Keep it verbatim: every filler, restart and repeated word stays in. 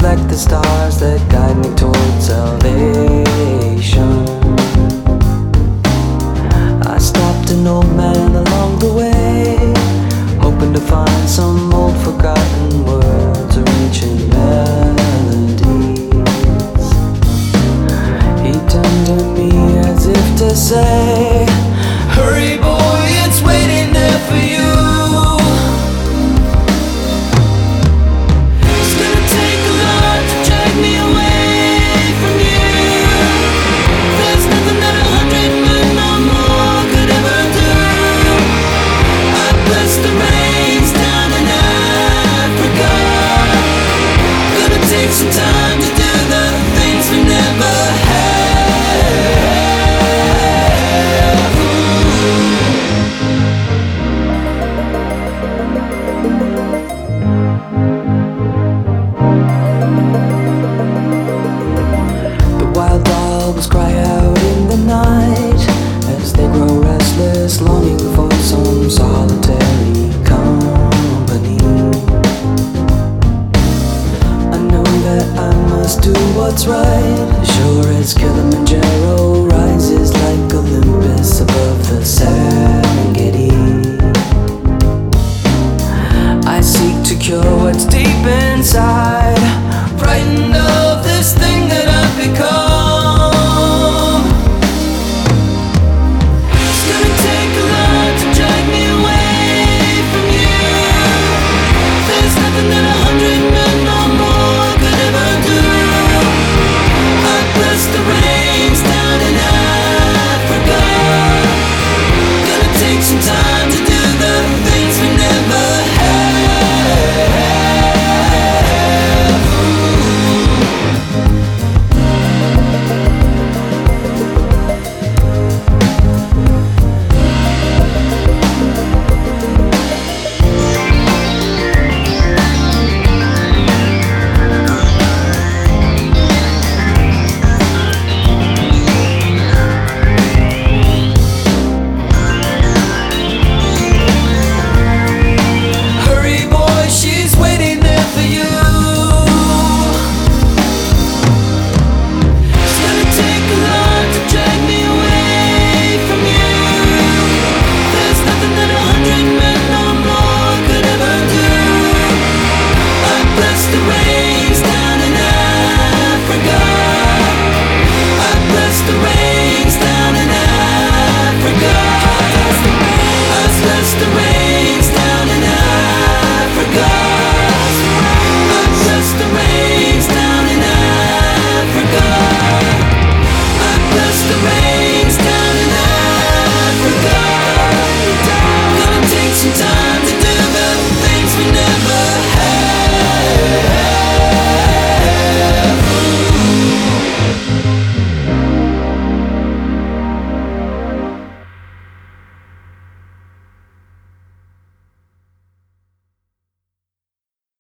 reflect the stars that guide me towards salvation. I stopped an old man along the way, hoping to find some old forgotten words or ancient melodies. He turned to me as if to say, "Hurry boy, it's waiting there for you." Some time to do the things we never have. The wild dogs cry out in the night as they grow restless, longing for some solitary company. I know that I must do what's right,